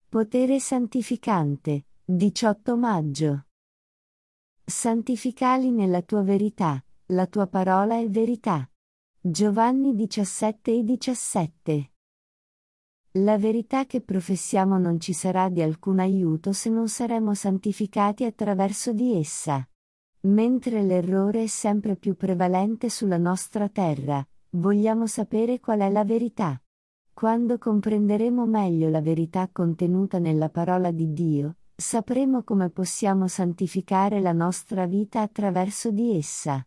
Potere santificante, 18 maggio. Santificali nella tua verità, la tua parola è verità. Giovanni 17:17. La verità che professiamo non ci sarà di alcun aiuto se non saremo santificati attraverso di essa. Mentre l'errore è sempre più prevalente sulla nostra terra, vogliamo sapere qual è la verità. Quando comprenderemo meglio la verità contenuta nella parola di Dio, sapremo come possiamo santificare la nostra vita attraverso di essa.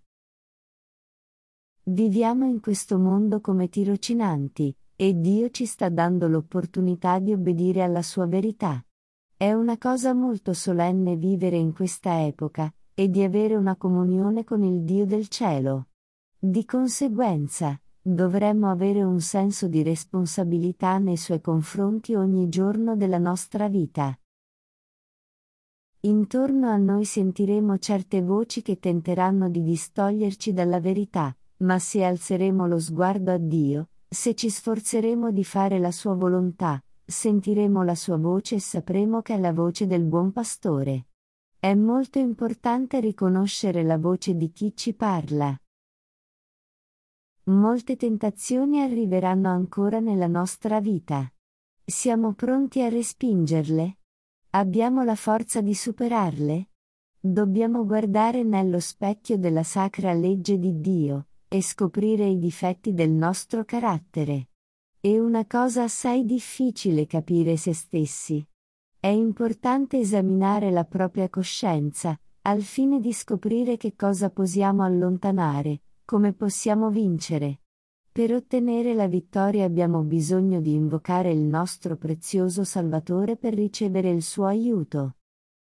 Viviamo in questo mondo come tirocinanti, e Dio ci sta dando l'opportunità di obbedire alla sua verità. È una cosa molto solenne vivere in questa epoca, e di avere una comunione con il Dio del cielo. Di conseguenza, dovremmo avere un senso di responsabilità nei suoi confronti ogni giorno della nostra vita. Intorno a noi sentiremo certe voci che tenteranno di distoglierci dalla verità, ma se alzeremo lo sguardo a Dio, se ci sforzeremo di fare la sua volontà, sentiremo la sua voce e sapremo che è la voce del buon pastore. È molto importante riconoscere la voce di chi ci parla. Molte tentazioni arriveranno ancora nella nostra vita. Siamo pronti a respingerle? Abbiamo la forza di superarle? Dobbiamo guardare nello specchio della sacra legge di Dio, e scoprire i difetti del nostro carattere. È una cosa assai difficile capire se stessi. È importante esaminare la propria coscienza, al fine di scoprire che cosa possiamo allontanare, come possiamo vincere. Per ottenere la vittoria abbiamo bisogno di invocare il nostro prezioso Salvatore per ricevere il suo aiuto.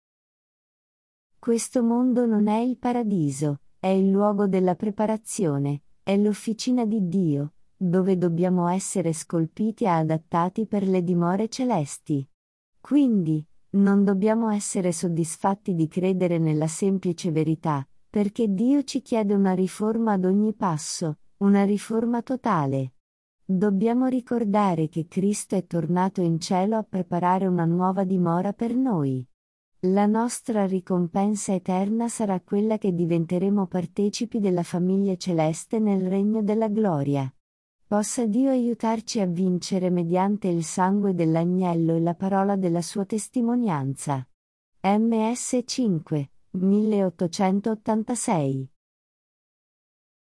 Questo mondo non è il paradiso, è il luogo della preparazione, è l'officina di Dio, dove dobbiamo essere scolpiti e adattati per le dimore celesti. Quindi, non dobbiamo essere soddisfatti di credere nella semplice verità, perché Dio ci chiede una riforma ad ogni passo, una riforma totale. Dobbiamo ricordare che Cristo è tornato in cielo a preparare una nuova dimora per noi. La nostra ricompensa eterna sarà quella che diventeremo partecipi della famiglia celeste nel regno della gloria. Possa Dio aiutarci a vincere mediante il sangue dell'agnello e la parola della sua testimonianza. MS 5, 1886